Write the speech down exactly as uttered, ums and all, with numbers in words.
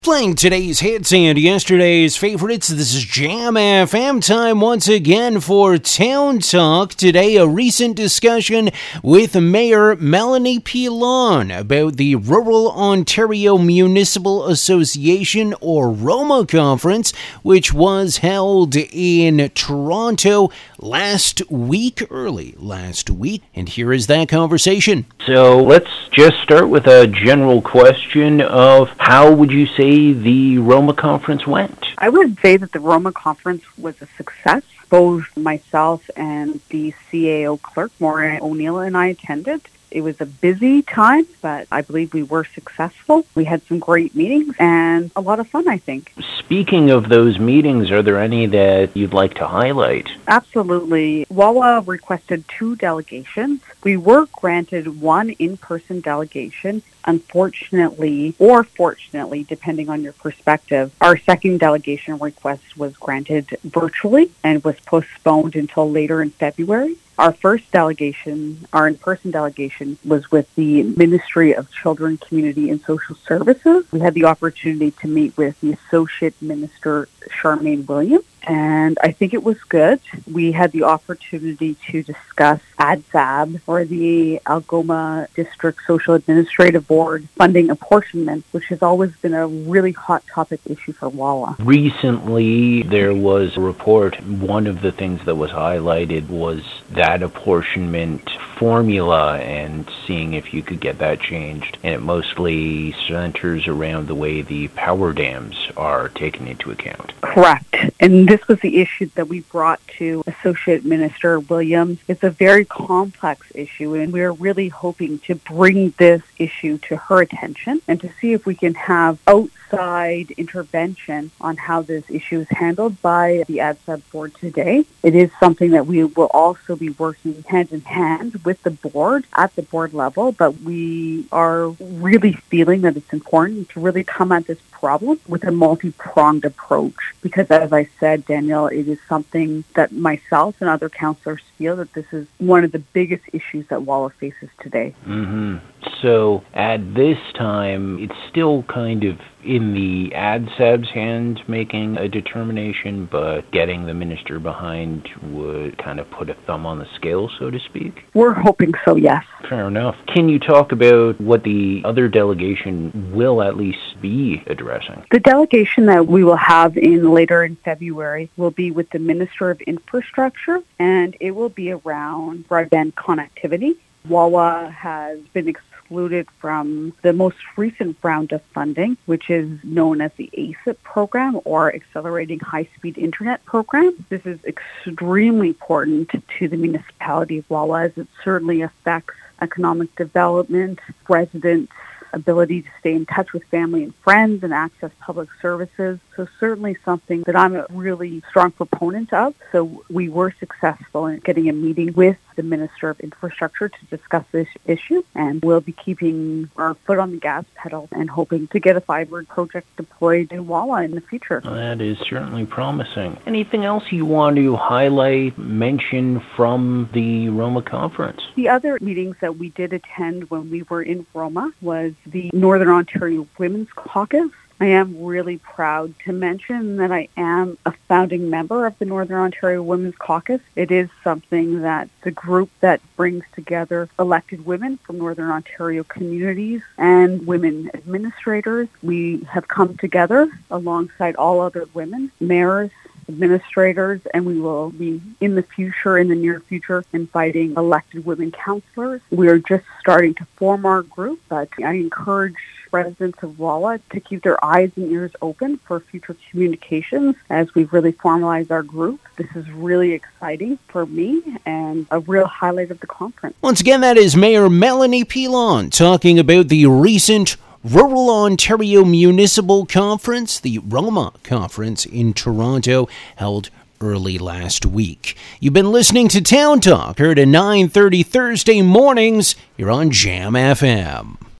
Playing today's hits and yesterday's favorites, this is Jam F M time once again for Town Talk. Today, a recent discussion with Mayor Melanie Pilon about the Rural Ontario Municipal Association, or ROMA Conference, which was held in Toronto last week, early last week. And here is that conversation. So let's just start with a general question of how would you say the ROMA Conference went? I would say that the ROMA Conference was a success. Both myself and the C A O clerk, Maureen O'Neill, and I attended. It was a busy time, but I believe we were successful. We had some great meetings and a lot of fun, I think. Speaking of those meetings, are there any that you'd like to highlight? Absolutely. W A W A requested two delegations. We were granted one in-person delegation. Unfortunately, or fortunately, depending on your perspective, our second delegation request was granted virtually and was postponed until later in February. Our first delegation, our in-person delegation, was with the Ministry of Children, Community and Social Services. We had the opportunity to meet with the Associate Minister, Charmaine Williams, and I think it was good. We had the opportunity to discuss A D S A B, or the Algoma District Social Administrative Board, funding apportionment, which has always been a really hot topic issue for W A W A. Recently, there was a report. One of the things that was highlighted was that apportionment formula and seeing if you could get that changed. And it mostly centers around the way the power dams are taken into account. Correct. And this was the issue that we brought to Associate Minister Williams. It's a very complex issue, and we're really hoping to bring this issue to her attention and to see if we can have outside intervention on how this issue is handled by the A D S A B board today. It is something that we will also be working hand in hand with the board at the board level, but we are really feeling that it's important to really come at this problem with a multi-pronged approach, because as I said, Danielle, it is something that myself and other councillors feel that this is one of the biggest issues that W A W A faces today. Mm-hmm. So at this time, it's still kind of in the A D S A B's hand making a determination, but getting the minister behind would kind of put a thumb on the scale, so to speak? We're hoping so, yes. Fair enough. Can you talk about what the other delegation will at least be addressing? The delegation that we will have in later in February will be with the Minister of Infrastructure, and it will be around broadband connectivity. W A W A has been excluded from the most recent round of funding, which is known as the A C I P program, or Accelerating High-Speed Internet program. This is extremely important to the municipality of W A W A, as it certainly affects economic development, residents' ability to stay in touch with family and friends and access public services. So certainly something that I'm a really strong proponent of. So we were successful in getting a meeting with the Minister of Infrastructure to discuss this issue, and we'll be keeping our foot on the gas pedal and hoping to get a fiber project deployed in W A W A in the future. Well, that is certainly promising. Anything else you want to highlight, mention from the ROMA Conference? The other meetings that we did attend when we were in ROMA was the Northern Ontario Women's Caucus. I am really proud to mention that I am a founding member of the Northern Ontario Women's Caucus. It is something that the group that brings together elected women from Northern Ontario communities and women administrators. We have come together alongside all other women, mayors, administrators, and we will be in the future, in the near future, inviting elected women councillors. We are just starting to form our group, but I encourage residents of W A W A to keep their eyes and ears open for future communications as we really formalize our group. This is really exciting for me and a real highlight of the conference. Once again, that is Mayor Melanie Pilon talking about the recent Rural Ontario Municipal Conference, the ROMA Conference in Toronto, held early last week. You've been listening to Town Talk, heard at nine thirty Thursday mornings here on Jam F M.